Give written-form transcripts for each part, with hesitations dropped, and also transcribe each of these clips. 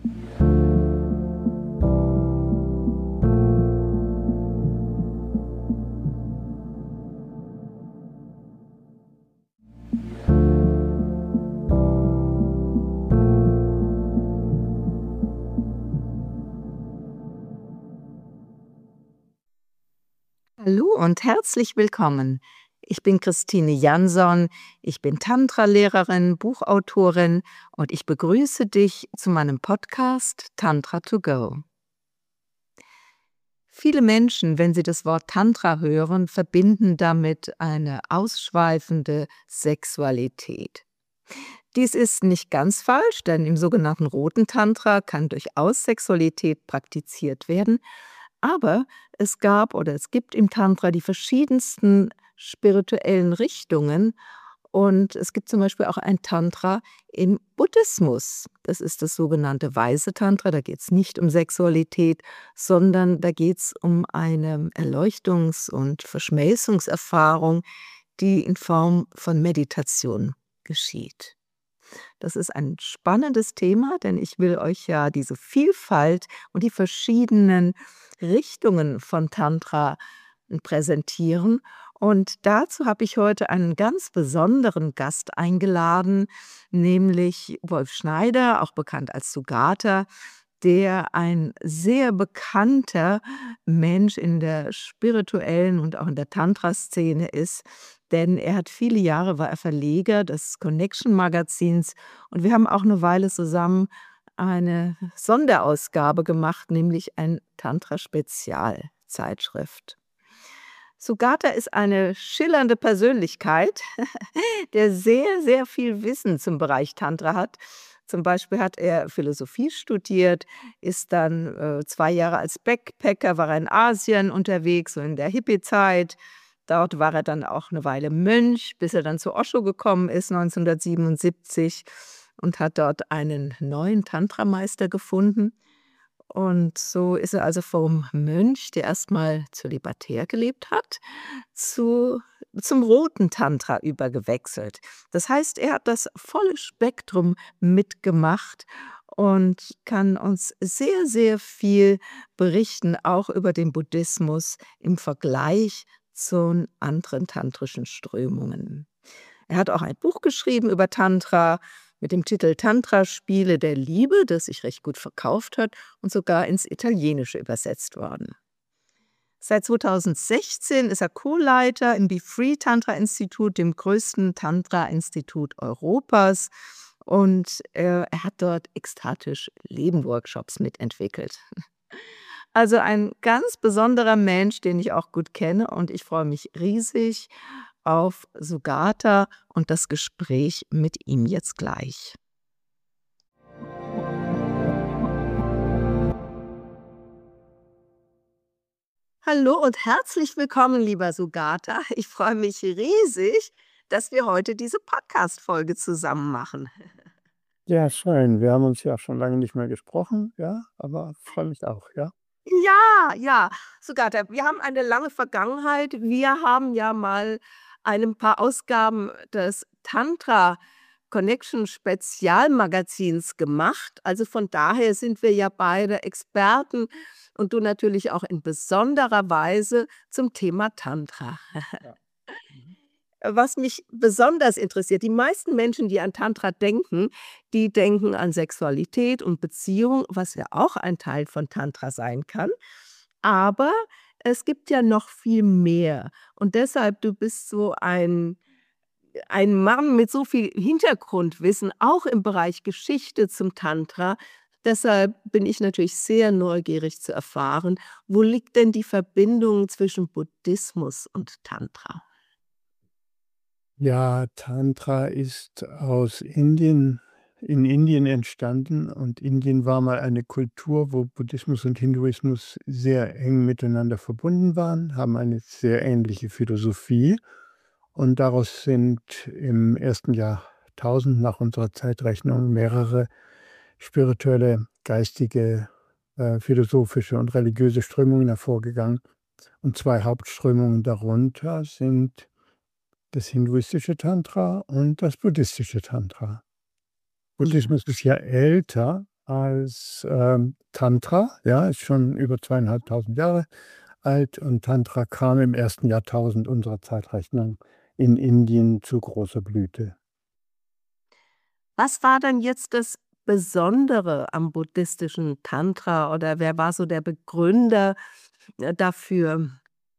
Hallo und herzlich willkommen. Ich bin Christine Jansson, ich bin Tantra-Lehrerin, Buchautorin und ich begrüße dich zu meinem Podcast Tantra to go. Viele Menschen, wenn sie das Wort Tantra hören, verbinden damit eine ausschweifende Sexualität. Dies ist nicht ganz falsch, denn im sogenannten roten Tantra kann durchaus Sexualität praktiziert werden. Aber es gibt im Tantra die verschiedensten spirituellen Richtungen und es gibt zum Beispiel auch ein Tantra im Buddhismus. Das ist das sogenannte Weiße Tantra. Da geht es nicht um Sexualität, sondern da geht es um eine Erleuchtungs- und Verschmelzungserfahrung, die in Form von Meditation geschieht. Das ist ein spannendes Thema, denn ich will euch ja diese Vielfalt und die verschiedenen Richtungen von Tantra präsentieren. Und dazu habe ich heute einen ganz besonderen Gast eingeladen, nämlich Wolf Schneider, auch bekannt als Sugata, der ein sehr bekannter Mensch in der spirituellen und auch in der Tantra-Szene ist, denn viele Jahre war er Verleger des Connection-Magazins und wir haben auch eine Weile zusammen eine Sonderausgabe gemacht, nämlich ein Tantra-Spezialzeitschrift. Sugata ist eine schillernde Persönlichkeit, der sehr, sehr viel Wissen zum Bereich Tantra hat. Zum Beispiel hat er Philosophie studiert, ist dann 2 Jahre als Backpacker war er in Asien unterwegs, so in der Hippie-Zeit. Dort war er dann auch eine Weile Mönch, bis er dann zu Osho gekommen ist 1977 und hat dort einen neuen Tantrameister gefunden. Und so ist er also vom Mönch, der erstmal zölibatär gelebt hat, zu zum roten Tantra übergewechselt. Das heißt, er hat das volle Spektrum mitgemacht und kann uns sehr, sehr viel berichten, auch über den Buddhismus im Vergleich zu anderen tantrischen Strömungen. Er hat auch ein Buch geschrieben über Tantra mit dem Titel „Tantra-Spiele der Liebe“, das sich recht gut verkauft hat und sogar ins Italienische übersetzt worden. Seit 2016 ist er Co-Leiter im Be Free Tantra Institut, dem größten Tantra-Institut Europas. Und er hat dort ekstatisch Leben-Workshops mitentwickelt. Also ein ganz besonderer Mensch, den ich auch gut kenne. Und ich freue mich riesig auf Sugata und das Gespräch mit ihm jetzt gleich. Hallo und herzlich willkommen, lieber Sugata. Ich freue mich riesig, dass wir heute diese Podcast-Folge zusammen machen. Ja, schön. Wir haben uns ja schon lange nicht mehr gesprochen, ja, aber freue mich auch, ja. Ja, ja, Sugata, wir haben eine lange Vergangenheit. Wir haben ja mal ein paar Ausgaben des Tantra Connection Spezialmagazins gemacht. Also von daher sind wir ja beide Experten und du natürlich auch in besonderer Weise zum Thema Tantra. Ja. Mhm. Was mich besonders interessiert, die meisten Menschen, die an Tantra denken, die denken an Sexualität und Beziehung, was ja auch ein Teil von Tantra sein kann. Aber es gibt ja noch viel mehr. Und deshalb, du bist so ein Mann mit so viel Hintergrundwissen, auch im Bereich Geschichte zum Tantra. Deshalb bin ich natürlich sehr neugierig zu erfahren, wo liegt denn die Verbindung zwischen Buddhismus und Tantra? Ja, Tantra ist aus Indien in Indien entstanden und Indien war mal eine Kultur, wo Buddhismus und Hinduismus sehr eng miteinander verbunden waren, haben eine sehr ähnliche Philosophie und daraus sind im ersten Jahrtausend nach unserer Zeitrechnung mehrere spirituelle, geistige, philosophische und religiöse Strömungen hervorgegangen. Und 2 Hauptströmungen darunter sind das hinduistische Tantra und das buddhistische Tantra. Ja. Buddhismus ist ja älter als Tantra, ja, ist schon über 2500 Jahre alt und Tantra kam im ersten Jahrtausend unserer Zeitrechnung in Indien zu großer Blüte. Was war denn jetzt das Besondere am buddhistischen Tantra oder wer war so der Begründer, dafür?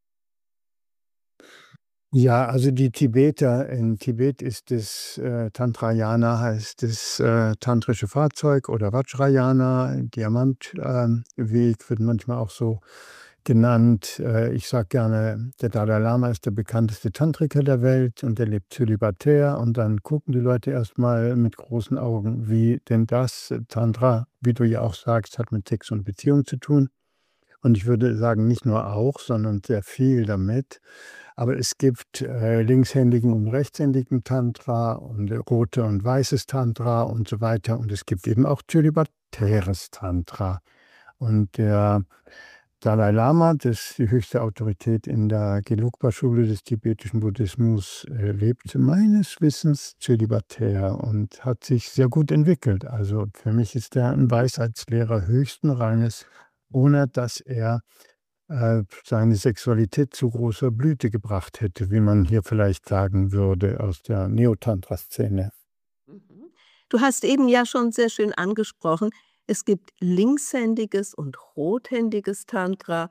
Ja, also die Tibeter in Tibet ist das Tantrayana heißt das tantrische Fahrzeug oder Vajrayana, Diamantweg wird manchmal auch so genannt. Ich sage gerne, der Dalai Lama ist der bekannteste Tantriker der Welt und der lebt zölibatär und dann gucken die Leute erst mal mit großen Augen, wie denn das Tantra, wie du ja auch sagst, hat mit Sex und Beziehung zu tun. Und ich würde sagen, nicht nur auch, sondern sehr viel damit. Aber es gibt linkshändigen und rechtshändigen Tantra und rote und weißes Tantra und so weiter. Und es gibt eben auch zölibatäres Tantra. Und der Dalai Lama, das ist die höchste Autorität in der Gelugpa-Schule des tibetischen Buddhismus, lebt meines Wissens zölibatär und hat sich sehr gut entwickelt. Also für mich ist er ein Weisheitslehrer höchsten Ranges, ohne dass er seine Sexualität zu großer Blüte gebracht hätte, wie man hier vielleicht sagen würde aus der Neotantra-Szene. Mhm. Du hast eben ja schon sehr schön angesprochen, es gibt linkshändiges und rothändiges Tantra,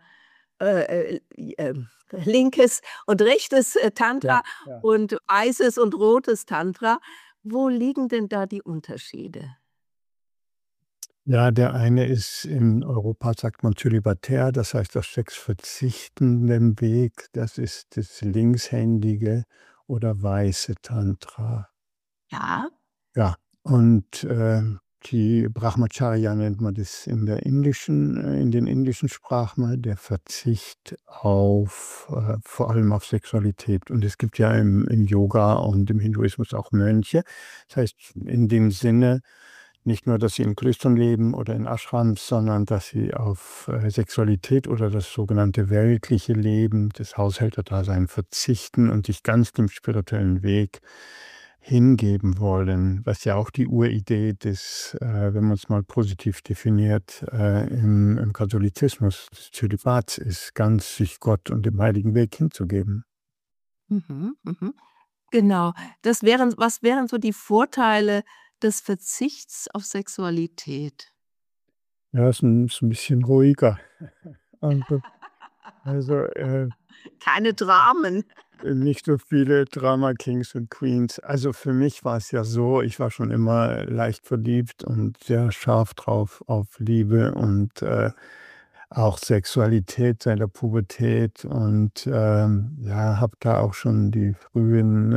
linkes und rechtes, Ja, Tantra ja. und weißes und rotes Tantra. Wo liegen denn da die Unterschiede? Ja, der eine ist in Europa, sagt man zölibatär, das heißt auf Sex verzichtenden Weg. Das ist das linkshändige oder weiße Tantra. Ja? Ja, und die Brahmacharya nennt man das in den indischen Sprachen, der Verzicht auf vor allem auf Sexualität. Und es gibt ja im Yoga und im Hinduismus auch Mönche. Das heißt, in dem Sinne nicht nur, dass sie in Klöstern leben oder in Ashrams, sondern dass sie auf Sexualität oder das sogenannte weltliche Leben, das Haushälterdasein verzichten und sich ganz dem spirituellen Weg hingeben wollen, was ja auch die Uridee des, wenn man es mal positiv definiert, im Katholizismus des Zölibats ist, ganz sich Gott und dem heiligen Weg hinzugeben. Mhm, mhm. Genau. Was wären so die Vorteile des Verzichts auf Sexualität? Ja, ist 'n bisschen ruhiger. Also also, Keine Dramen. nicht so viele Drama Kings und Queens. Also, für mich war es ja so, ich war schon immer leicht verliebt und sehr scharf drauf auf Liebe und auch Sexualität seit der Pubertät und ja, habe da auch schon die frühen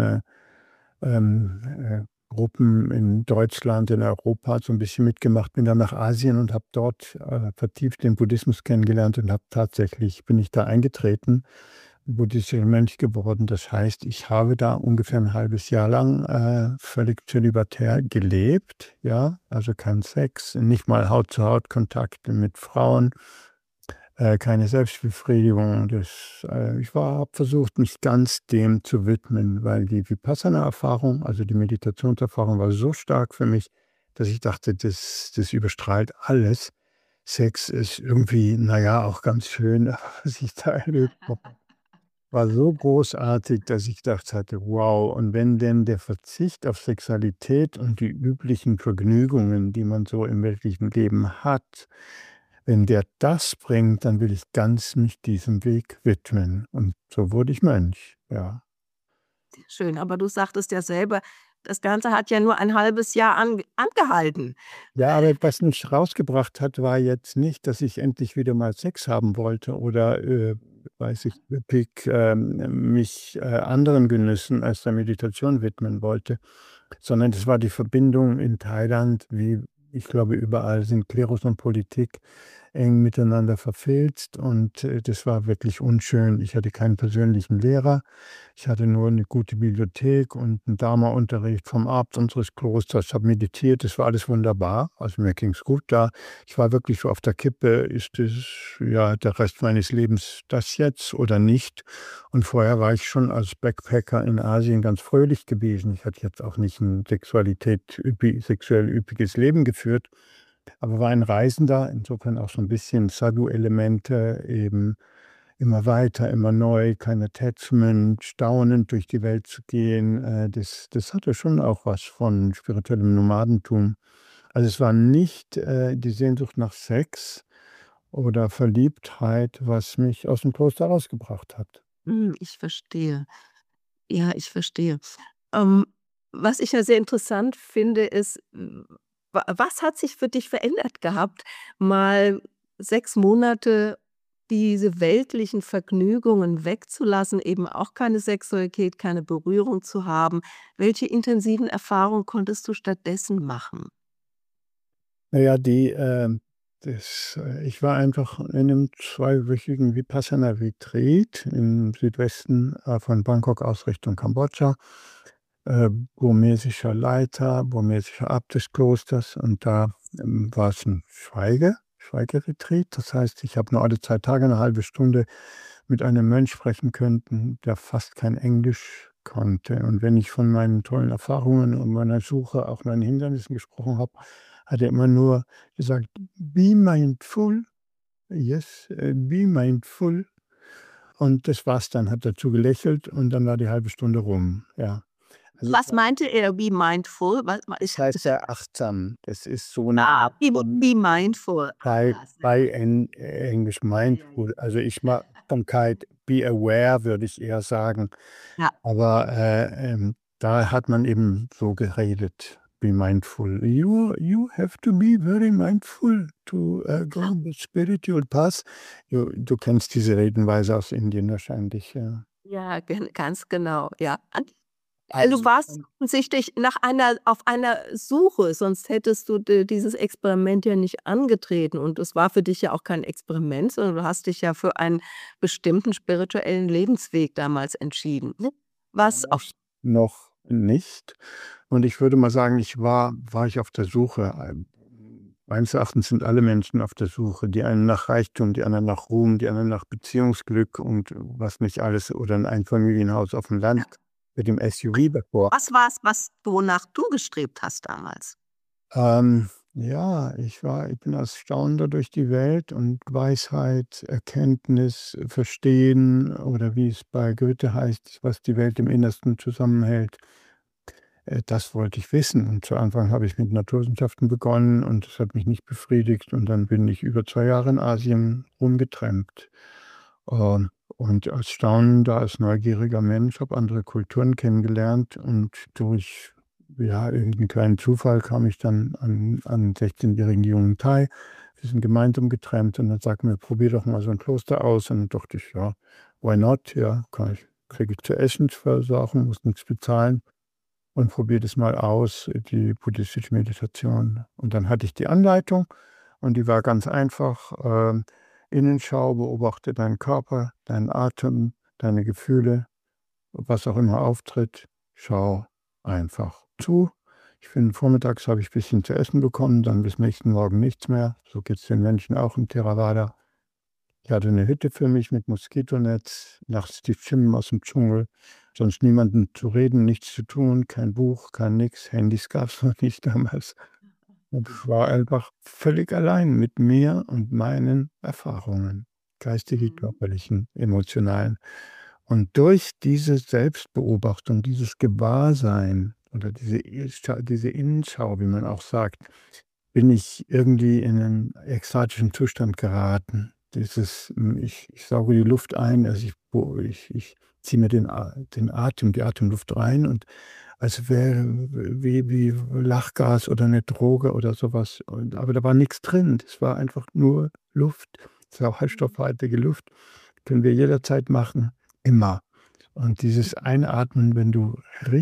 Gruppen in Deutschland, in Europa so ein bisschen mitgemacht, bin dann nach Asien und habe dort vertieft den Buddhismus kennengelernt und habe tatsächlich bin ich da eingetreten, buddhistischer Mönch geworden. Das heißt, ich habe da ungefähr ein halbes Jahr lang völlig zölibatär gelebt, ja, also kein Sex, nicht mal Haut-zu-Haut-Kontakte mit Frauen, keine Selbstbefriedigung. Ich habe versucht, mich ganz dem zu widmen, weil die Vipassana-Erfahrung, also die Meditationserfahrung war so stark für mich, dass ich dachte, das überstrahlt alles. Sex ist irgendwie, na ja, auch ganz schön, was ich da erlebt habe. War so großartig, dass ich gedacht hatte: „Wow, und wenn denn der Verzicht auf Sexualität und die üblichen Vergnügungen, die man so im weltlichen Leben hat, wenn der das bringt, dann will ich ganz mich diesem Weg widmen.“ Und so wurde ich Mönch, ja. Schön, aber du sagtest ja selber, das Ganze hat ja nur ein halbes Jahr angehalten. Ja, aber was mich rausgebracht hat, war jetzt nicht, dass ich endlich wieder mal Sex haben wollte oder, weiß ich, mich anderen Genüssen als der Meditation widmen wollte. Sondern das war die Verbindung in Thailand, wie ich glaube, überall sind Klerus und Politik eng miteinander verfilzt und das war wirklich unschön. Ich hatte keinen persönlichen Lehrer. Ich hatte nur eine gute Bibliothek und 'n Dharma-Unterricht vom Abt unseres Klosters, habe meditiert, das war alles wunderbar. Also, mir ging's gut da. Ich war wirklich so auf der Kippe: „Ist das, ja, der Rest meines Lebens das jetzt oder nicht?“ Und vorher war ich schon als Backpacker in Asien ganz fröhlich gewesen. Ich hatte jetzt auch nicht 'n sexuell üppiges Leben geführt, aber war ein Reisender, insofern auch so ein bisschen Sadhu-Elemente, eben immer weiter, immer neu, kein Attachment, staunend durch die Welt zu gehen. Das hatte schon auch was von spirituellem Nomadentum. Also, es war nicht, die Sehnsucht nach Sex oder Verliebtheit, was mich aus dem Kloster rausgebracht hat. Ich verstehe. Ja, ich verstehe. Ähm, was ich ja sehr interessant finde, ist, was hat sich für dich verändert gehabt, mal 6 Monate diese weltlichen Vergnügungen wegzulassen, eben auch keine Sexualität, keine Berührung zu haben? Welche intensiven Erfahrungen konntest du stattdessen machen? Na ja, ich war einfach in 'nem zweiwöchigen Vipassana-Retreat im Südwesten, von Bangkok aus Richtung Kambodscha, burmesischer Leiter, burmesischer Abt des Klosters, und da, war es 'n Schweigeretreat. Das heißt, ich habe nur alle 2 Tage 1/2 Stunde mit einem Mönch sprechen können, der fast kein Englisch konnte. Und wenn ich von meinen tollen Erfahrungen und meiner Suche, auch meinen Hindernissen gesprochen habe, hat er immer nur gesagt: „Be mindful, yes, be mindful." Und das war's dann, hat dazu gelächelt und dann war die 1/2 Stunde rum, ja. Also, es Was war meinte er, be mindful? Was das ich heißt sehr achtsam. Das ist so 'ne ah, Art von be mindful. bei Ah, sehr bei gut. Englisch Ja, ja, mindful. Also, ich ma Achtsamkeit, be aware, würde ich eher sagen. ja. Aber, da hat man eben so geredet: „Be mindful. You have to be very mindful to, go Ja. on the spiritual path." Du kennst diese Redenweise aus Indien wahrscheinlich, ja. Ja, ganz genau, ja. Du Also, warst offensichtlich auf einer Suche, sonst hättest du dieses Experiment ja nicht angetreten. Und es war für dich ja auch kein Experiment, sondern du hast dich ja für einen bestimmten spirituellen Lebensweg damals entschieden, ne? Was auf damals noch nicht. Und ich würde mal sagen, war ich auf der Suche. Meines Erachtens sind alle Menschen auf der Suche. Die einen nach Reichtum, die anderen nach Ruhm, die anderen nach Beziehungsglück und was nicht alles, oder 'n Einfamilienhaus auf dem ja. Land mit dem SUV davor. Was war's, wonach du gestrebt hast damals? Ja, ich bin als Staunender durch die Welt, und Weisheit, Erkenntnis, Verstehen, oder wie es bei Goethe heißt: „Was die Welt im Innersten zusammenhält." Das wollte ich wissen, und zu Anfang habe ich mit Naturwissenschaften begonnen und das hat mich nicht befriedigt, und dann bin ich über 2 Jahre in Asien rumgetrampt. Und als staunender, als neugieriger Mensch, habe andere Kulturen kennengelernt, und durch, ja, irgendeinen kleinen Zufall kam ich dann an 'n 16-jährigen jungen Thai. Wir sind gemeinsam getrampt und dann sagte er mir: „Probier doch mal so ein Kloster aus." Und dann dachte ich: „Ja, why not? Ja, kriege ich zu essen, Versorgung, muss nix bezahlen." Und probier das mal aus, die buddhistische Meditation. Und dann hatte ich die Anleitung und die war ganz einfach. Innenschau, beobachte deinen Körper, deinen Atem, deine Gefühle, was auch immer auftritt. Schau einfach zu. Ich finde, vormittags habe ich ein bisschen zu essen bekommen, dann bis nächsten Morgen nichts mehr. So geht es den Menschen auch im Theravada. Ich hatte 'ne Hütte für mich mit Moskitonetz, nachts die Stimmen aus'm Dschungel, sonst niemanden zu reden, nichts zu tun, kein Buch, kein nix. Handys gab's noch nicht damals. Und ich war einfach völlig allein mit mir und meinen Erfahrungen, geistig wie Mhm. körperlichen, emotionalen. Und durch diese Selbstbeobachtung, dieses Gewahrsein oder diese Innenschau, wie man auch sagt, bin ich irgendwie in 'nen ekstatischen Zustand geraten. Ich sauge die Luft ein, also ich ziehe mir die Atemluft rein, und als wäre wie Lachgas oder 'ne Droge oder so was, aber da war nix drin. Das war einfach nur Luft, Mhm. sauerstoffhaltige Luft. Können wir jederzeit machen, immer. Und dieses Einatmen, wenn du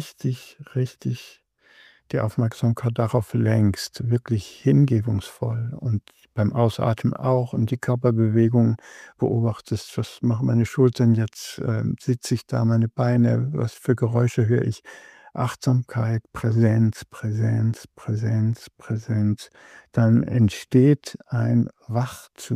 richtig die Aufmerksamkeit darauf lenkst, wirklich hingebungsvoll, und beim Ausatmen auch, und die Körperbewegungen beobachtest: „Was machen meine Schultern jetzt? Sitze ich da, meine Beine? Was für Geräusche höre ich?" Achtsamkeit, Präsenz, Präsenz, Präsenz, Präsenz. Dann entsteht ein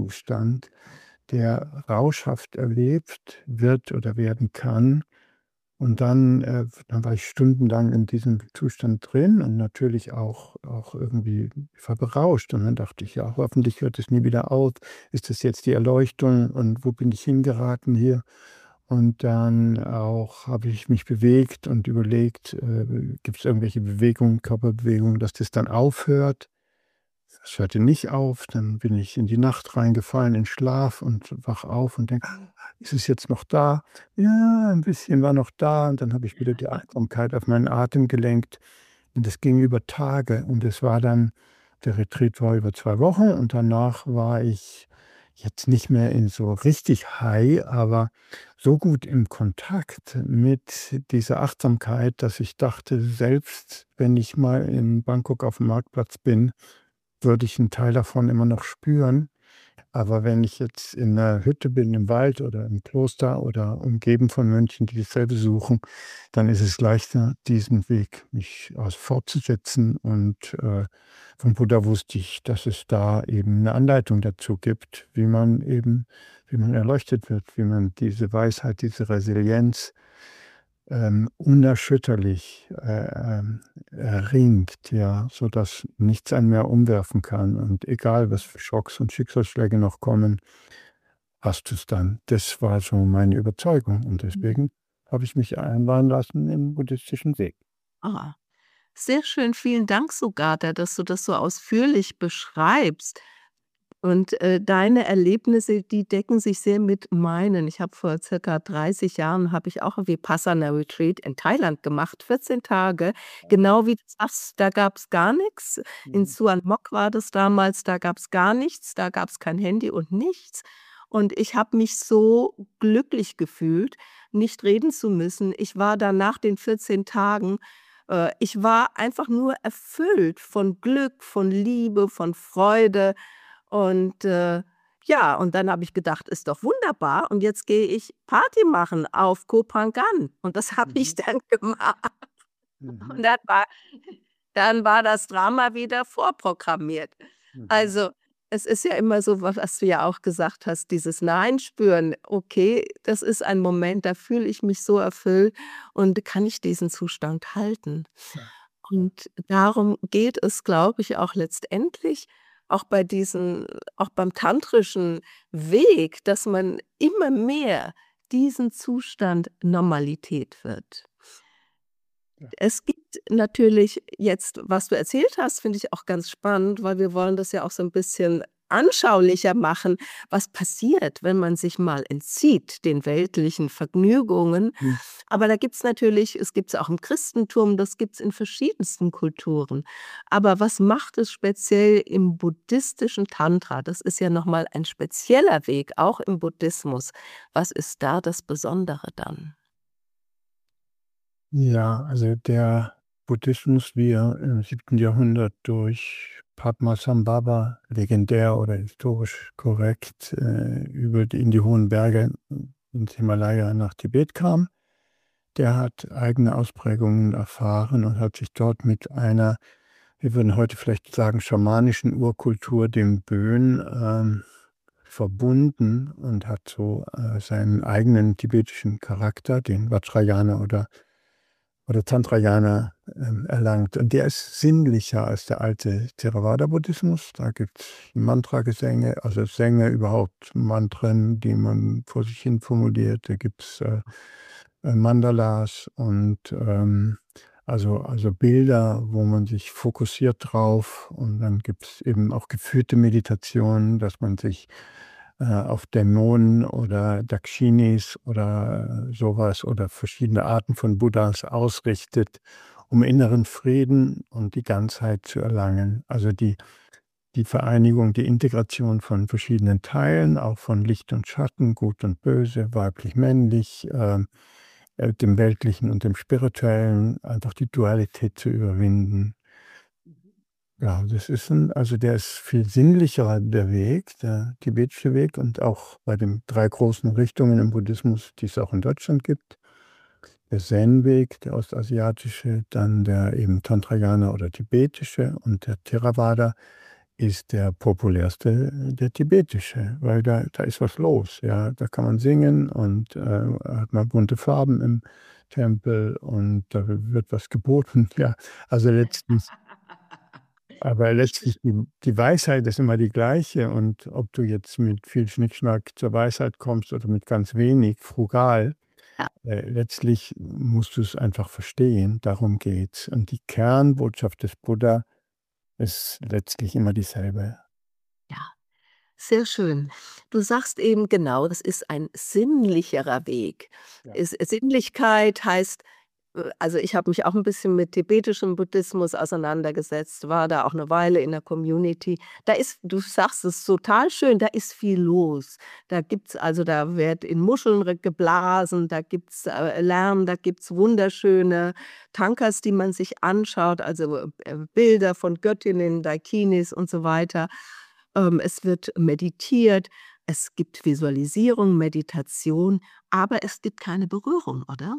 Wachzustand, der rauschhaft erlebt wird oder werden kann, Und dann war ich stundenlang in diesem Zustand drin und natürlich auch irgendwie, ich war berauscht. Und dann dachte ich: „Ja, hoffentlich hört es nie wieder auf. Ist das jetzt die Erleuchtung und wo bin ich hingeraten hier?“ Und dann auch habe ich mich bewegt und überlegt, gibt es irgendwelche Bewegungen, Körperbewegungen, dass das dann aufhört. Es hörte nicht auf, dann bin ich in die Nacht reingefallen, in Schlaf und wach auf und denke: „Ist es jetzt noch da?“ Ja, ein bisschen war noch da und dann habe ich wieder die Achtsamkeit auf meinen Atem gelenkt und das ging über Tage und es war dann der Retreat war über 2 Wochen und danach war ich jetzt nicht mehr in so richtig high, aber so gut im Kontakt mit dieser Achtsamkeit, dass ich dachte, selbst wenn ich mal in Bangkok auf dem Marktplatz bin, würde ich 'n Teil davon immer noch spüren. Aber wenn ich jetzt in 'ner Hütte bin im Wald oder im Kloster oder umgeben von Mönchen, die dasselbe suchen, dann ist es leichter, diesen Weg mich fortzusetzen. Und, vom Buddha wusste ich, dass es da eben 'ne Anleitung dazu gibt, wie man erleuchtet wird, wie man diese Weisheit, diese Resilienz unerschütterlich, erringt, ja, sodass nichts einen mehr umwerfen kann. Und egal, was für Schocks und Schicksalsschläge noch kommen, hast du's dann. Das war so meine Überzeugung und Mhm. deswegen habe ich mich einladen lassen im buddhistischen Weg. Ah, sehr schön. Vielen Dank, Sugata, dass du das so ausführlich beschreibst. Und, deine Erlebnisse, die decken sich sehr mit meinen. Ich habe vor circa 30 Jahren habe ich auch 'n Vipassana-Retreat in Thailand gemacht, 14 Tage. Genau wie du sagst, da gab's gar nix. In Mhm. Suan Mokkh war das damals, da gab's gar nichts, da gab's kein Handy und nichts. Und ich habe mich so glücklich gefühlt, nicht reden zu müssen. Ich war dann nach den 14 Tagen ich war einfach nur erfüllt von Glück, von Liebe, von Freude. Und, ja, und dann habe ich gedacht: „Ist doch wunderbar und jetzt gehe ich Party machen auf Koh Phangan.“ Und das habe ich Mhm. dann gemacht. Mhm. Und dann war das Drama wieder vorprogrammiert. Mhm. Also, es ist ja immer so, was du ja auch gesagt hast, dieses Nein spüren. Okay, das ist ein Moment, da fühle ich mich so erfüllt und kann ich diesen Zustand halten? Ja, ja. Und darum geht es, glaube ich, auch letztendlich, auch bei diesen auch beim tantrischen Weg, dass man immer mehr diesen Zustand Normalität wird. Ja. Es gibt natürlich jetzt, was du erzählt hast, finde ich auch ganz spannend, weil wir wollen das ja auch so 'n bisschen anschaulicher machen, was passiert, wenn man sich mal entzieht den weltlichen Vergnügungen. Mhm. Aber da gibt's natürlich es gibt's auch im Christentum, das gibt's in verschiedensten Kulturen. Aber was macht es speziell im buddhistischen Tantra? Das ist ja noch mal ein spezieller Weg, auch im Buddhismus. Was ist da das Besondere dann? Ja, also der Buddhismus, wie er im 7. Jahrhundert durch Padmasambhava, legendär oder historisch korrekt, über die in die hohen Berge ins Himalaya nach Tibet kam, der hat eigene Ausprägungen erfahren und hat sich dort mit einer, wir würden heute vielleicht sagen, schamanischen Urkultur, dem Bön, verbunden und hat so, seinen eigenen tibetischen Charakter, den Vajrayana oder Tantrayana, erlangt. Und der ist sinnlicher als der alte Theravada-Buddhismus. Da gibt's Mantragesänge, also Sänger überhaupt, Mantren, die man vor sich hin formuliert. Da gibt's, Mandalas und, also Bilder, wo man sich fokussiert drauf. Und dann gibt's eben auch geführte Meditationen, dass man sich, auf Dämonen oder Dakshinis oder so oder verschiedene Arten von Buddhas ausrichtet, um inneren Frieden und die Ganzheit zu erlangen. Also die Vereinigung, die Integration von verschiedenen Teilen, auch von Licht und Schatten, Gut und Böse, weiblich, männlich, dem Weltlichen und dem Spirituellen, einfach die Dualität zu überwinden. Ja, das ist also der ist viel sinnlicher, der Weg, der tibetische Weg und auch bei den 3 großen Richtungen im Buddhismus, die es auch in Deutschland gibt. Der Zen-Weg, der ostasiatische, dann der eben Tantrayana oder tibetische und der Theravada. ist der populärste der tibetische, weil da ist was los, ja. Da kann man singen und, hat man bunte Farben im Tempel und da wird was geboten, ja. Also, letztlich die Weisheit ist immer die gleiche und ob du jetzt mit viel Schnickschnack zur Weisheit kommst oder mit ganz wenig, frugal, Ja, letztlich musst du's einfach verstehen, darum geht's. Und die Kernbotschaft des Buddha ist letztlich immer dieselbe. ja. Sehr schön. Du sagst eben genau, das ist ein sinnlicherer Weg. Ja. Sinnlichkeit heißt also, ich habe mich auch ein bisschen mit tibetischem Buddhismus auseinandergesetzt, war da auch eine Weile in der Community. Da ist du sagst es total schön, da ist viel los. Da wird in Muscheln geblasen, da gibt's, Lärm, da gibt's wunderschöne Tankas, die man sich anschaut, also, Bilder von Göttinnen, Daikinis und so weiter. Es wird meditiert, es gibt Visualisierung, Meditation, aber es gibt keine Berührung, oder?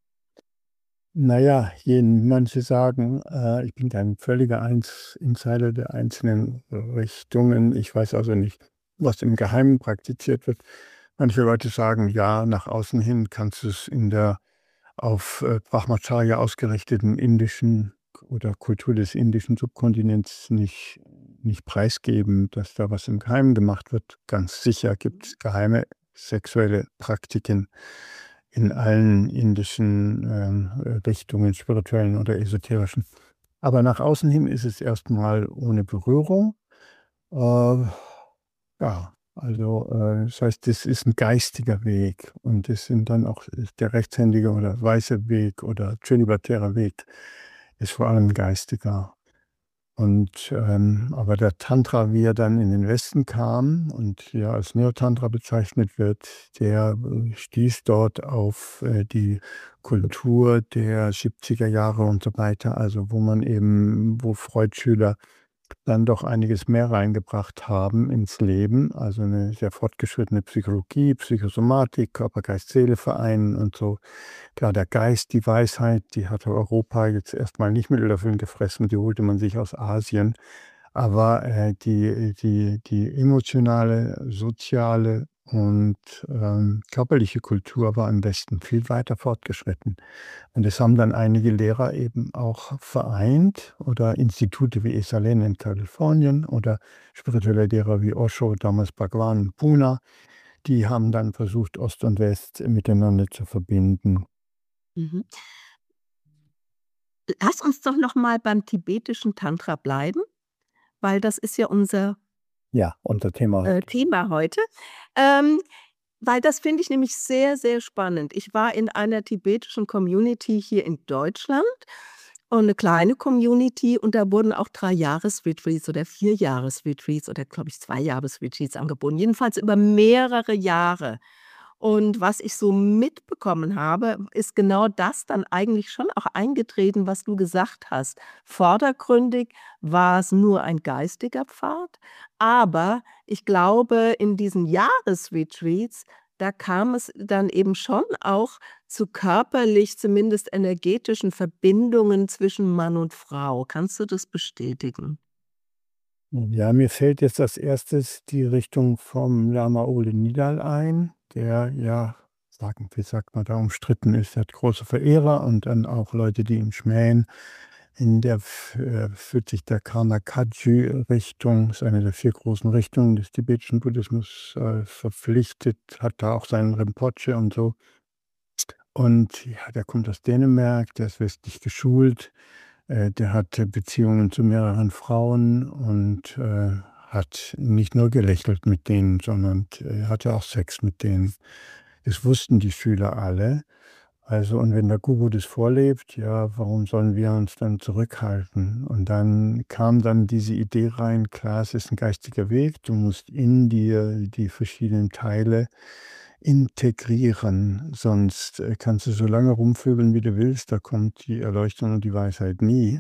Na ja, jen manche sagen, ich bin kein völliger Insider der einzelnen Richtungen. Ich weiß also nicht, was im Geheimen praktiziert wird. Manche Leute sagen, ja, nach außen hin kannst du es in der auf, Brahmacharya ausgerichteten indischen oder Kultur des indischen Subkontinents nicht preisgeben, dass da was im Geheimen gemacht wird. Ganz sicher gibt es geheime sexuelle Praktiken in allen indischen, Richtungen, spirituellen oder esoterischen. Aber nach außen hin ist es erstmal ohne Berührung. Äh, ja, also, das heißt, das ist ein geistiger Weg und das sind dann auch der rechtshändige oder weiße Weg oder zölibatäre Weg ist vor allem 'n geistiger. Und, aber der Tantra, wie er dann in den Westen kam und ja als Neotantra bezeichnet wird, der, stieß dort auf, die Kultur der 70er Jahre und so weiter, also wo Freud-Schüler dann doch einiges mehr reingebracht haben ins Leben, also eine sehr fortgeschrittene Psychologie, Psychosomatik, Körper, Geist, Seele vereinen und so. Klar, der Geist, die Weisheit, die hatte Europa jetzt erst mal nicht mit Löffeln gefressen, die holte man sich aus Asien. Aber, die emotionale, soziale und, körperliche Kultur war im Westen viel weiter fortgeschritten. Und das haben dann einige Lehrer eben auch vereint oder Institute wie Esalen in Kalifornien oder spirituelle Lehrer wie Osho, damals Bhagwan in Pune, die haben dann versucht, Ost und West miteinander zu verbinden. Mhm. Lass uns doch noch mal beim tibetischen Tantra bleiben, weil das ist ja unser, Ja, unser Thema heute. Thema heute. Ähm, Weil das finde ich nämlich sehr, sehr spannend. Ich war in einer tibetischen Community hier in Deutschland und 'ne kleine Community und da wurden auch 3 Jahresretreats oder 4 Jahresretreats oder, glaube ich, 2 Jahresretreats angeboten, jedenfalls über mehrere Jahre. Und was ich so mitbekommen habe, ist genau das dann eigentlich schon auch eingetreten, was du gesagt hast. Vordergründig war es nur ein geistiger Pfad, aber ich glaube, in diesen Jahresretreats, da kam es dann eben schon auch zu körperlich, zumindest energetischen Verbindungen zwischen Mann und Frau. Kannst du das bestätigen? Ja, mir fällt jetzt als Erstes die Richtung vom Lama Ole Nidal ein, der ja, wie sagt man da, umstritten ist. Er hat große Verehrer und dann auch Leute, die ihn schmähen. In der führt sich der Karma Kagyu-Richtung, ist eine der 4 großen Richtungen des tibetischen Buddhismus, verpflichtet, hat da auch seinen Rinpoche und so. Und ja, der kommt aus Dänemark, der ist westlich geschult, der hat Beziehungen zu mehreren Frauen und, hat nicht nur gelächelt mit denen, sondern, hatte auch Sex mit denen. Das wussten die Schüler alle. Also, und wenn der Guru das vorlebt, ja, warum sollen wir uns dann zurückhalten? Und dann kam dann diese Idee rein, klar, es ist ein geistiger Weg, du musst in dir die verschiedenen Teile integrieren, sonst, kannst du so lange rumvögeln, wie du willst, da kommt die Erleuchtung und die Weisheit nie.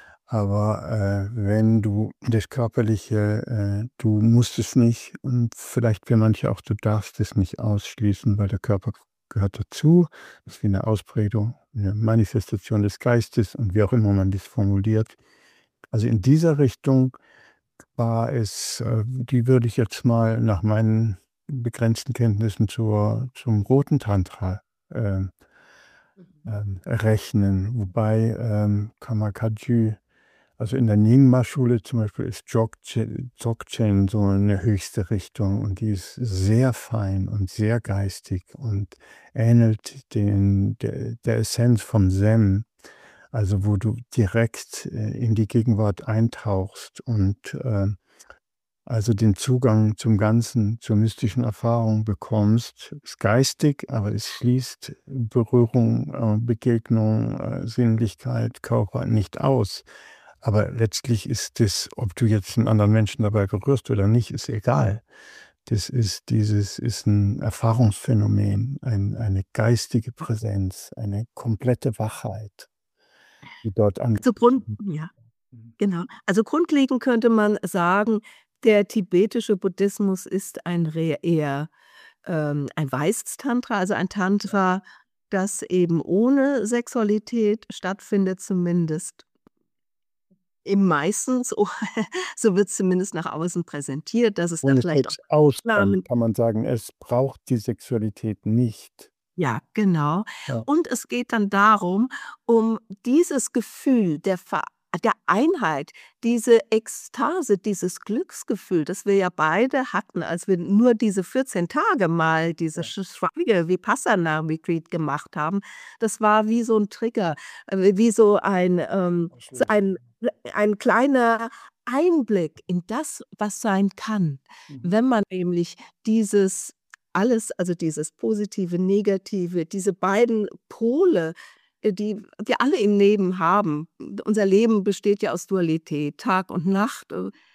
Aber, wenn du das Körperliche du musst es nicht und vielleicht für manche auch, du darfst es nicht ausschließen, weil der Körper gehört dazu. Das ist wie 'ne Ausprägung, 'ne Manifestation des Geistes und wie auch immer man das formuliert. Also, in dieser Richtung war es, die würde ich jetzt mal nach meinen begrenzten Kenntnissen zum roten Tantra ähm, rechnen. Wobei Karma-Kagyu, also in der Nyingma-Schule zum Beispiel ist Dzogchen so eine höchste Richtung und die ist sehr fein und sehr geistig und ähnelt der Essenz vom Zen, also wo du direkt in die Gegenwart eintauchst und also den Zugang zum Ganzen, zur mystischen Erfahrung bekommst. Ist geistig, aber es schließt Berührung, Begegnung, Sinnlichkeit, Körper nicht aus. Aber letztlich ist es, ob du jetzt einen anderen Menschen dabei berührst oder nicht, ist egal. Dieses ist ein Erfahrungsphänomen, eine geistige Präsenz, eine komplette Wachheit, die dort Also Grund angekommen ja, ist. genau. Also grundlegend könnte man sagen, der tibetische Buddhismus ist ein weißes Tantra, also ein Tantra, das eben ohne Sexualität stattfindet, zumindest meistens, so wird's zumindest nach außen präsentiert, dass es da Ohne vielleicht auch Sex auskommen, Ausnahmen. kann man sagen, es braucht die Sexualität nicht. Ja, genau. Ja. Und es geht dann darum, um dieses Gefühl der Einheit, diese Ekstase, dieses Glücksgefühl, das wir ja beide hatten, als wir nur diese 14 Tage mal diese Vipassana-Retreat gemacht haben. Das war wie so 'n Trigger, wie so ein kleiner Einblick in das, was sein kann, Mhm. wenn man nämlich dieses alles, also dieses Positive, Negative, diese beiden Pole, die wir alle im Leben haben. Unser Leben besteht ja aus Dualität, Tag und Nacht,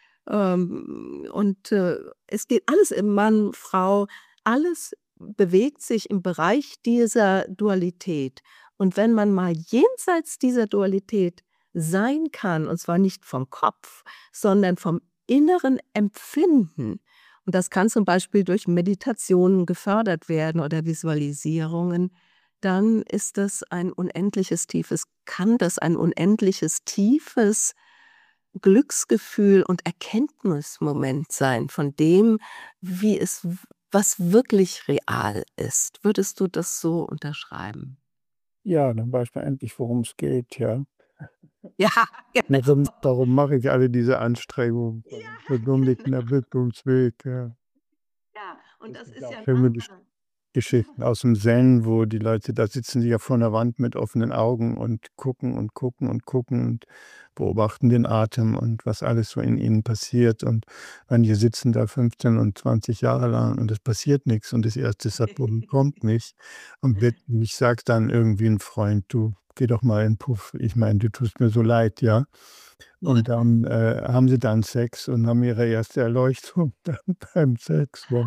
es geht alles im Mann, Frau, alles bewegt sich im Bereich dieser Dualität. Und wenn man mal jenseits dieser Dualität sein kann, und zwar nicht vom Kopf, sondern vom inneren Empfinden, und das kann zum Beispiel durch Meditationen gefördert werden oder Visualisierungen, dann ist das ein unendliches tiefes kann das ein unendliches tiefes Glücksgefühl und Erkenntnismoment sein von dem, wie es w was wirklich real ist. Würdest du das so unterschreiben? Ja, dann weiß man endlich, worum's geht, ja. Ja, Warum genau. warum mache ich alle diese Anstrengungen Ja, vom persönlichen Entwicklungsweg, ja. ja, und Es das gibt ist ja ja auch 'n Filme, anderer ja. Geschichten aus dem Zen, wo die Leute da sitzen die ja vor 'ner Wand mit offenen Augen und gucken und gucken und gucken und beobachten den Atem und was alles so in ihnen passiert. Und manche sitzen da 15 und 20 Jahre lang und es passiert nix und das erste Satori kommt nicht. Und plötzlich sagt dann irgendwie 'n Freund: „Du, geh doch mal in 'n Puff. Ich meine, du tust mir so leid, ja?“ Ja. Und dann, haben sie dann Sex und haben ihre erste Erleuchtung dann beim Sex, ja.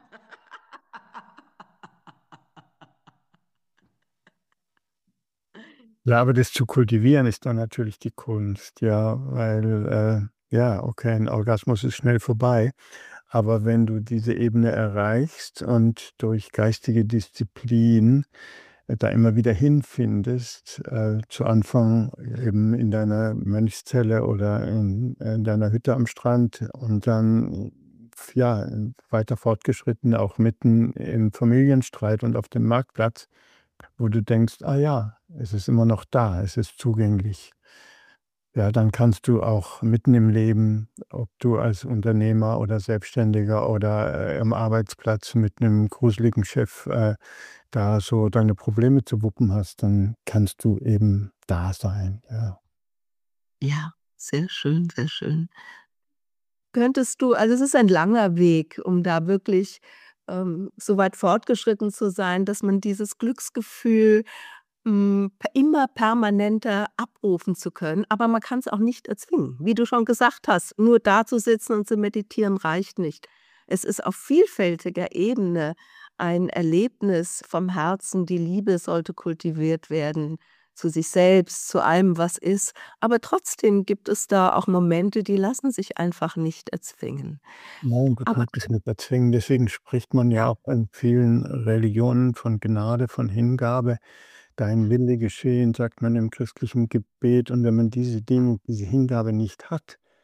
Ja, aber das zu kultivieren ist dann natürlich die Kunst, ja, weil, ja, okay, 'n Orgasmus ist schnell vorbei, aber wenn du diese Ebene erreichst und durch geistige Disziplin, da immer wieder hinfindest, zu Anfang eben in deiner Mönchszelle oder in deiner Hütte am Strand und dann, ja, weiter fortgeschritten auch mitten im Familienstreit und auf dem Marktplatz, wo du denkst: „Ah ja, es ist immer noch da, es ist zugänglich.“ Ja, dann kannst du auch mitten im Leben, ob du als Unternehmer oder Selbstständiger oder, am Arbeitsplatz mit 'nem gruseligen Chef, da so deine Probleme zu wuppen hast, dann kannst du eben da sein, ja. Ja, sehr schön, sehr schön. Könntest du also, es ist ein langer Weg, um da wirklich, so weit fortgeschritten zu sein, dass man dieses Glücksgefühl, immer permanenter abrufen zu können, aber man kann's auch nicht erzwingen. Wie du schon gesagt hast, nur dazusitzen und zu meditieren reicht nicht. Es ist auf vielfältiger Ebene ein Erlebnis vom Herzen. Die Liebe sollte kultiviert werden zu sich selbst, zu allem, was ist. Aber trotzdem gibt es da auch Momente, die lassen sich einfach nicht erzwingen. Nein, du Aber kannst es nicht erzwingen. Deswegen spricht man ja ja, auch in vielen Religionen von Gnade, von Hingabe. „Dein Wille geschehen“, sagt man im christlichen Gebet. Und wenn man diese Demut, diese Hingabe nicht hat,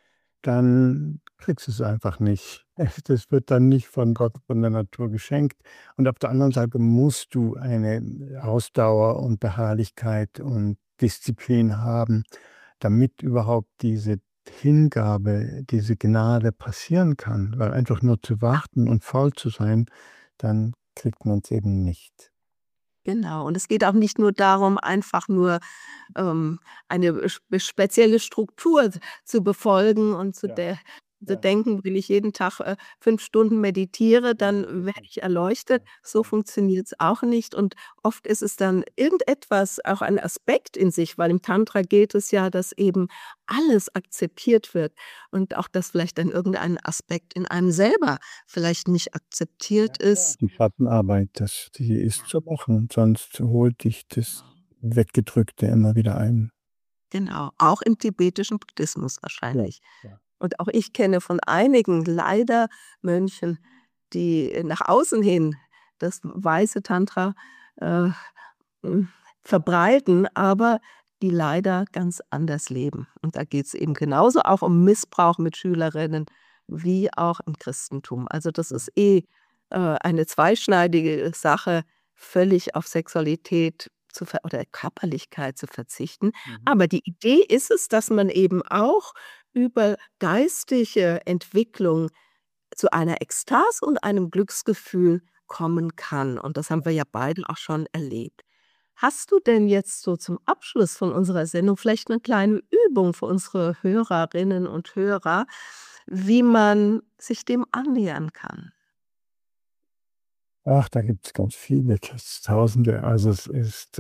dann kriegst du es einfach nicht. Das wird dann nicht von Gott, von der Natur geschenkt. Und auf der anderen Seite musst du eine Ausdauer und Beharrlichkeit und Disziplin haben, damit überhaupt diese Hingabe, diese Gnade passieren kann. Weil einfach nur zu warten und faul zu sein, dann kriegt man es eben nicht. Genau. Und es geht auch nicht nur darum, einfach nur eine spezielle Struktur zu befolgen und Ja, zu ja, denken, wenn ich jeden Tag 5 Stunden meditiere, ja, dann werde ich ja, erleuchtet. So ja. funktioniert es auch nicht. Und oft ist es dann irgendetwas, auch ein Aspekt in sich, weil im Tantra geht es ja, dass eben alles akzeptiert wird und auch, dass vielleicht dann irgendein Aspekt in einem selber vielleicht nicht Ja, akzeptiert klar. ist. Die Schattenarbeit, die ist zu machen, sonst holt dich das Weggedrückte immer wieder ein. Genau, auch im tibetischen Buddhismus Ja, wahrscheinlich. ja. Und auch ich kenne von einigen leider Mönchen, die nach außen hin das weiße Tantra, äh, hm, verbreiten, aber die leider ganz anders leben. Und da geht's eben genauso auch um Missbrauch mit Schülerinnen wie auch im Christentum. Also, das Ja. ist eine zweischneidige Sache, völlig auf Sexualität zu ver oder Körperlichkeit zu verzichten. Mhm. Aber die Idee ist es, dass man eben auch über geistige Entwicklung zu einer Ekstase und einem Glücksgefühl kommen kann. Und das haben wir ja beide auch schon erlebt. Hast du denn jetzt so zum Abschluss von unserer Sendung vielleicht eine kleine Übung für unsere Hörerinnen und Hörer, wie man sich dem annähern kann? Ach, da gibt's ganz viele, Tausende. Also, es ist,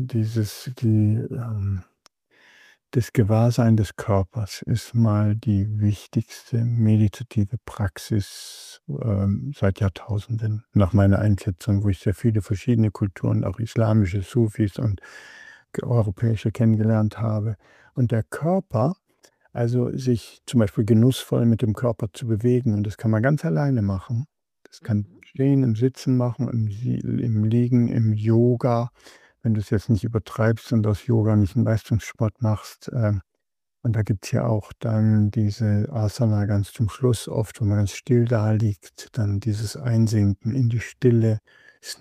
das Gewahrsein des Körpers ist mal die wichtigste meditative Praxis, seit Jahrtausenden, nach meiner Einschätzung, wo ich sehr viele verschiedene Kulturen, auch islamische, Sufis und europäische kennengelernt habe. Und der Körper, also sich zum Beispiel genussvoll mit dem Körper zu bewegen, und das kann man ganz alleine machen. Das kann Mhm. Stehen, im Sitzen machen, im Liegen, im Yoga, wenn du es jetzt nicht übertreibst und aus Yoga nicht 'n Leistungssport machst. Und da gibt's ja auch dann diese Asana ganz zum Schluss oft, wo man ganz still da liegt, dann dieses Einsinken in die Stille ist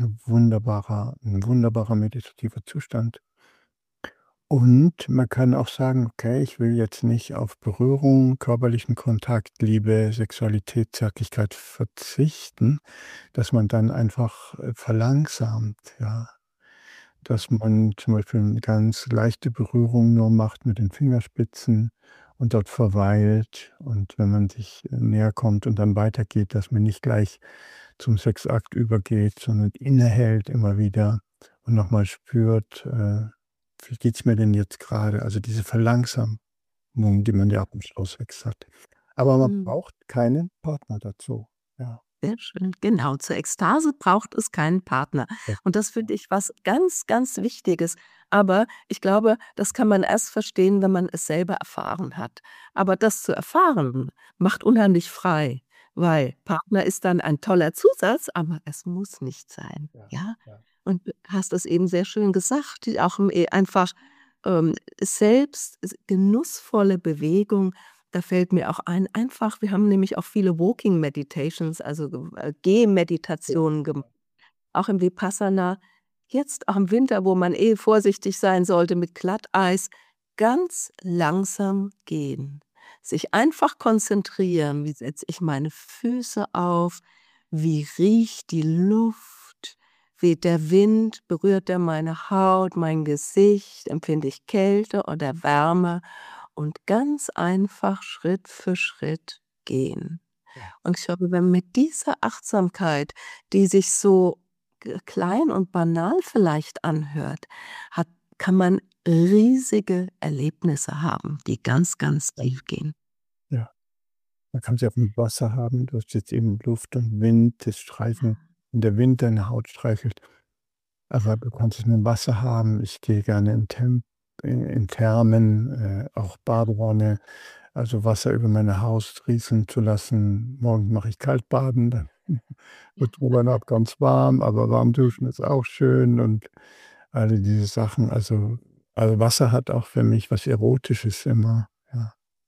'n wunderbarer meditativer Zustand. Und man kann auch sagen: „Okay, ich will jetzt nicht auf Berührung, körperlichen Kontakt, Liebe, Sexualität, Zärtlichkeit verzichten“, dass man dann einfach, verlangsamt, ja. Dass man zum Beispiel 'ne ganz leichte Berührung nur macht mit den Fingerspitzen und dort verweilt. Und wenn man sich, näher kommt und dann weitergeht, dass man nicht gleich zum Sexakt übergeht, sondern innehält immer wieder und noch mal spürt, wie geht's mir denn jetzt grade? Also, diese Verlangsamung, die man ja auch im Stausex hat. Aber man Mhm. braucht keinen Partner dazu. Ja, Sehr schön. Genau, zur Ekstase braucht es keinen Partner. ja, Und das finde ich was ganz, ganz Wichtiges. Aber ich glaube, das kann man erst verstehen, wenn man es selber erfahren hat. Aber das zu erfahren, macht unheimlich frei, weil Partner ist dann ein toller Zusatz, aber es muss nicht sein, ja, ja? ja. Und du hast es eben sehr schön gesagt, die auch einfach, selbst genussvolle Bewegung, da fällt mir auch ein, einfach wir haben nämlich auch viele Walking Meditations, also Ja, Gehmeditationen gemacht, auch im Vipassana. Jetzt auch im Winter, wo man vorsichtig sein sollte mit Glatteis, ganz langsam gehen. Sich einfach konzentrieren, wie setze ich meine Füße auf, wie riecht die Luft, weht der Wind, berührt er meine Haut, mein Gesicht, empfinde ich Kälte oder Wärme und ganz einfach Schritt für Schritt gehen. ja. Und ich glaube, wenn mit dieser Achtsamkeit, die sich so klein und banal vielleicht anhört, hat kann man riesige Erlebnisse haben, die ganz, ganz Ja, tief gehen. ja. Man kann sie aufm Wasser haben, du hast jetzt eben Luft und Wind, das Streifen und der Wind deine Haut streichelt. Aber du kannst es mit'm Wasser haben. Ich gehe gerne in Thermen, auch Badewanne, also Wasser über meine Haut rieseln zu lassen. Morgens mache ich Kaltbaden, dann wird drüber Nacht ganz warm, aber warm duschen ist auch schön und alle diese Sachen. Also Wasser hat auch für mich was Erotisches immer, ja.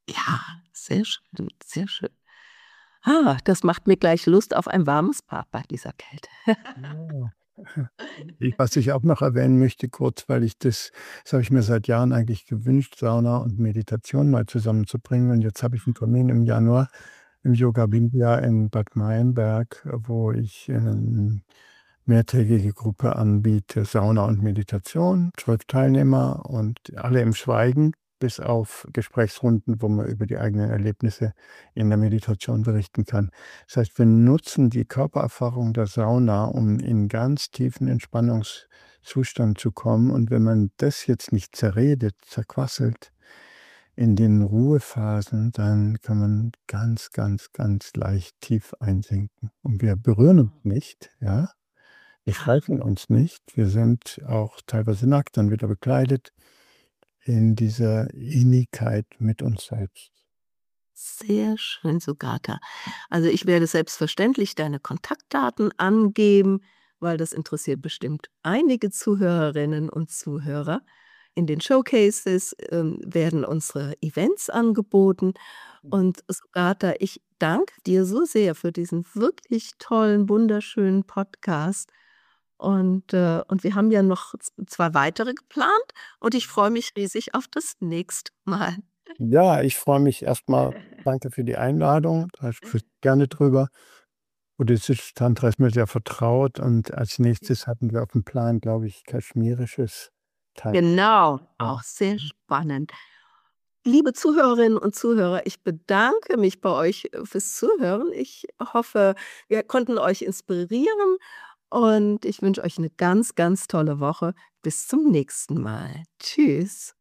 Ja, sehr schön, sehr schön. Das macht mir gleich Lust auf ein warmes Bad bei dieser Kälte. Ja. Was ich auch noch erwähnen möchte kurz, weil das habe ich mir seit Jahren eigentlich gewünscht, Sauna und Meditation mal zusammenzubringen. Und jetzt habe ich 'n Termin im Januar im Yoga Vidya in Bad Meinberg, wo ich 'nen mehrtägige Gruppe anbiete, Sauna und Meditation, 12 Teilnehmer und alle im Schweigen, bis auf Gesprächsrunden, wo man über die eigenen Erlebnisse in der Meditation berichten kann. Das heißt, wir nutzen die Körpererfahrung der Sauna, um in ganz tiefen Entspannungszustand zu kommen. Und wenn man das jetzt nicht zerredet, zerquasselt in den Ruhephasen, dann kann man ganz, ganz, ganz leicht tief einsinken. Und wir berühren uns nicht, ja? Wir Ja, streicheln uns nicht. Wir sind auch teilweise nackt, dann wieder bekleidet in dieser Innigkeit mit uns selbst. sehr schön, Sugata. Also, ich werde selbstverständlich deine Kontaktdaten angeben, weil das interessiert bestimmt einige Zuhörerinnen und Zuhörer. In den Showcases, werden unsere Events angeboten. Und Sugata, ich danke dir so sehr für diesen wirklich tollen, wunderschönen Podcast. Und wir haben ja noch 2 weitere geplant und ich freue mich riesig auf das nächste Mal. Ja, ich freue mich erstmal. Danke für die Einladung. Da sprichst gerne drüber. Buddhistisches Tantra ist mir sehr vertraut und als Nächstes hatten wir auf dem Plan, glaube ich, kaschmirisches Tantra. Genau, auch sehr spannend. Liebe Zuhörerinnen und Zuhörer, ich bedanke mich bei euch, fürs Zuhören. Ich hoffe, wir konnten euch inspirieren und ich wünsche euch eine ganz, ganz tolle Woche. Bis zum nächsten Mal. Tschüss.